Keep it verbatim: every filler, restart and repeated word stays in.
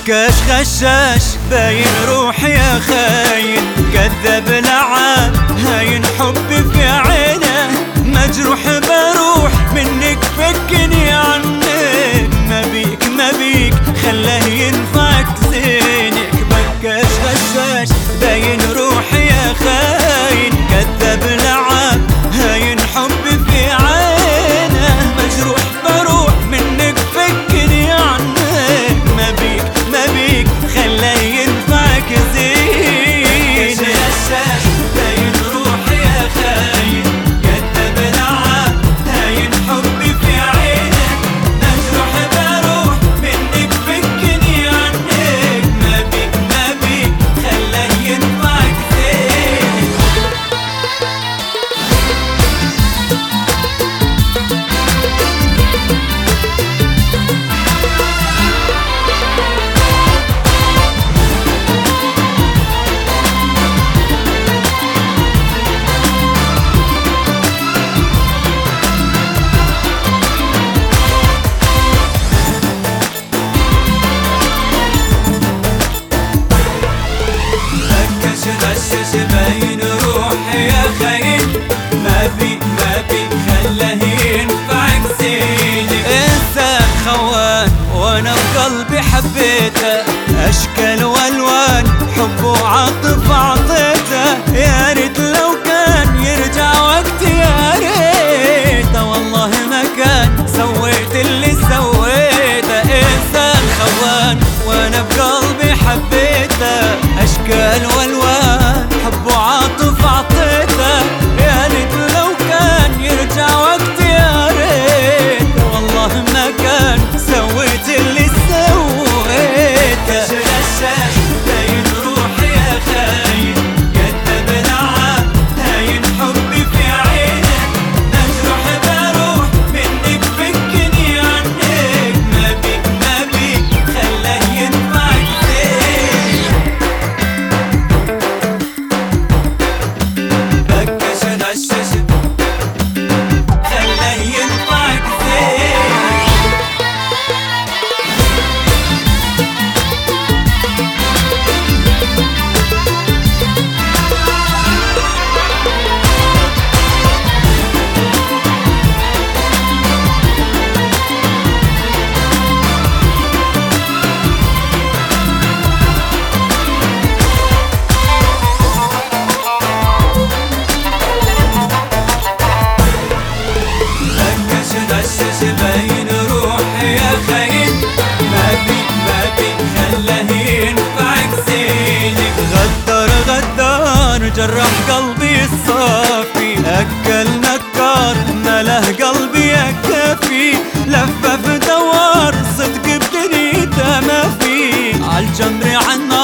بكاش غشاش باين روحي يا خاين، كذب لعاب هاين حبي في عينه، مجروح بروح منك فكني عنك، ما بيك ما بيك خلاه ينفعك زينك. بكاش غشاش باين روحي يا خاين، كذب لعاب هاين حبي في عينه، مجروح بروح منك فكني عنك، ما بيك ما بيك خلاه ينفعك زينك. غشاش باين روحي يا خاين، كذب لعاب هاين حبي في عينه، مجروح بروح منك فكني عنك، ما بيك ما بيك خلاه ينفعك زينك. غشاش باين روحي يا خاين، ما بي ما بي خلاه ينفعك زينك. انسان خوان وانا بقلبي حبيته، اشكال والوان حب وعاطف عطيته، يا ريت لو كان يرجع وقتي، يا ريت والله ما كان سويت اللي سويته. انسان خوان وانا بقلبي حبيته، اشكال والوان حب وعاطف عطيته، يا ريت لو كان يرجع وقتي، يا ريت والله ما كان سويت اللي سويته. غشاش باين روحي يا خاين، كذب لعاب هاين حبي في عينه، مجروح بروح منك فكني عنك، ما بيك ما بيك خلاه ينفعك زينك. بكاش غشاش خلاه ينفعك زينك. غشاش باين روحي يا خاين، ما بيك ما بيك خلاه ينفعك زينك. غدار غدار جرح قلبي الصافي، أكل نكار مله قلبي يا كافي، لفف دوار صدق بدنيته ما في، عالجمر عنا